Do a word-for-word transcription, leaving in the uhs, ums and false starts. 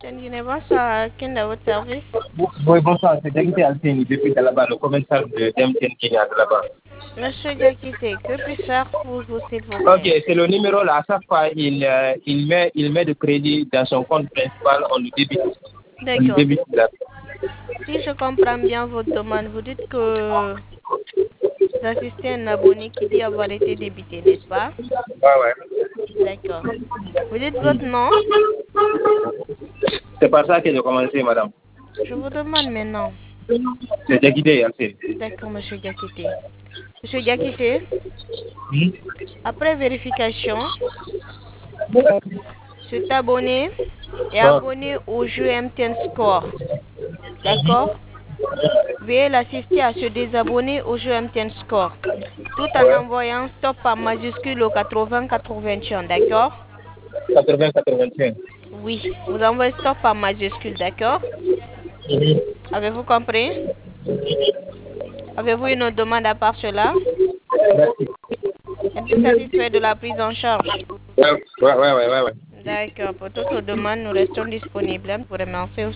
Tendine, bonsoir. Quel est votre service? Oui, bonsoir, c'est Diakité Alcine depuis là-bas, le commercial de D M T N Kenya de là-bas. Monsieur Diakité, que puis-je faire pour vous, s'il vous Ok, plaît? c'est le numéro là. À chaque fois, il, euh, il, met, il met de crédit dans son compte principal, on lui débite. On lui D'accord. débite là. Si je comprends bien votre demande, vous dites que vous assistez à un abonné qui dit avoir été débité, n'est-ce pas? Ouais, ouais. D'accord. Vous dites votre nom? C'est par ça que j'ai commencé, madame. Je vous demande maintenant. C'est Diakité Alcine. D'accord, monsieur Diakité. Monsieur Diakité, Hmm? après vérification, cet abonné est Ah. abonné au jeu M T N Score. D'accord? Veuillez l'assister à se désabonner au jeu M T N Score, tout en Ouais. envoyant stop par majuscule au quatre-vingts quatre-vingt-un, d'accord? quatre-vingts quatre-vingt-un. Oui, vous envoyez stop par majuscule, d'accord? Mhm. Avez-vous compris? Avez-vous une autre demande à part cela? Merci. Êtes-vous satisfait de la prise en charge? Ouais, ouais, ouais, ouais, ouais. D'accord, pour toute demande, nous restons disponibles. Pour remercier